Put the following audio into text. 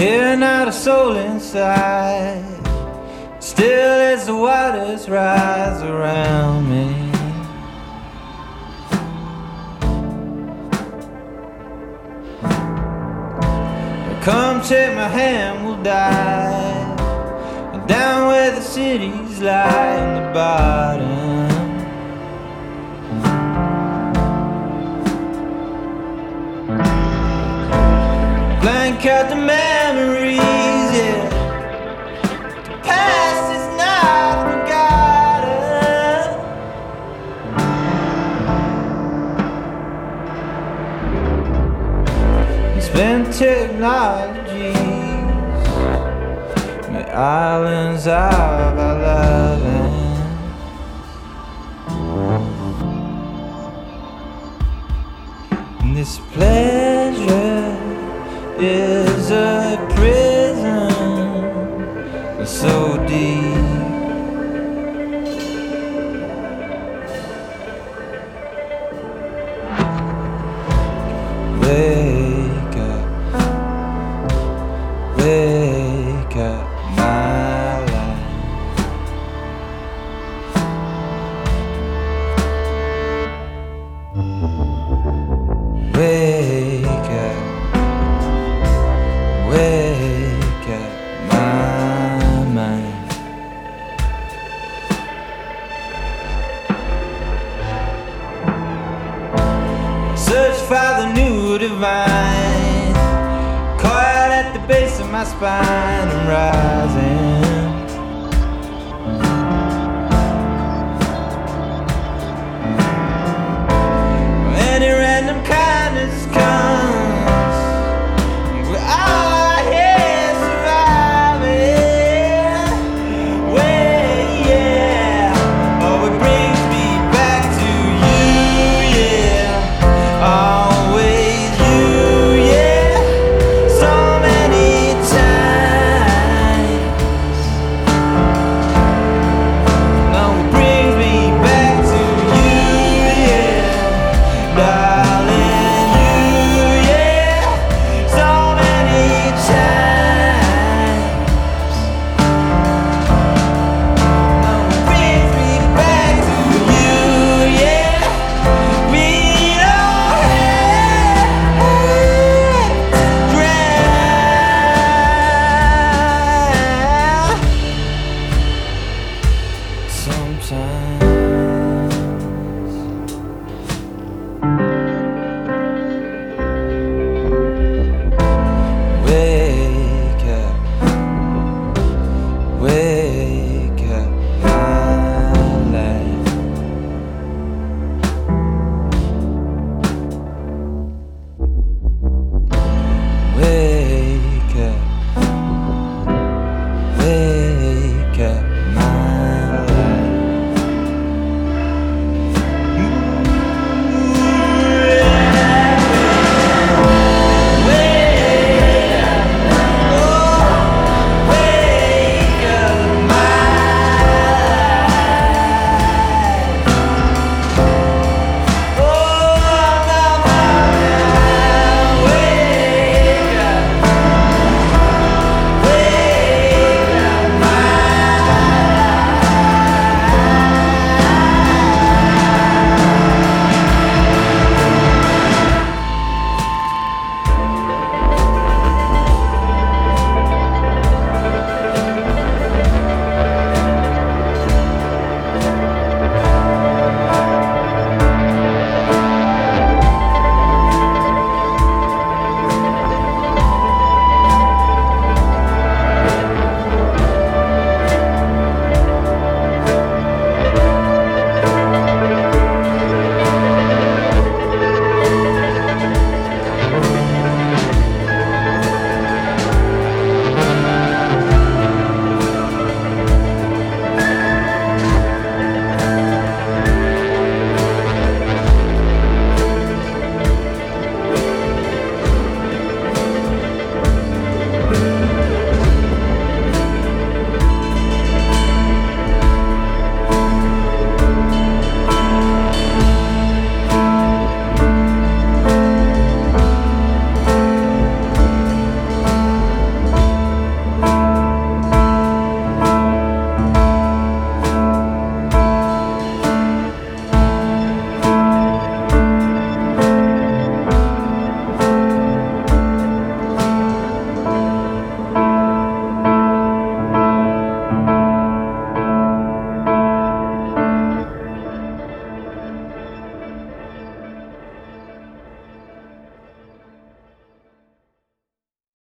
Hear not a soul inside, still as the waters rise around me. Come take my hand, we'll dive down where the cities lie in the bottom. Blank out the memories, yeah. The past is not forgotten. It's been technologies, the islands of our loving. And this pleasure is a prison so deep. Wake up, wake up, my life. Wake up, wake up my mind. Search for the new divine, coiled at the base of my spine and rising.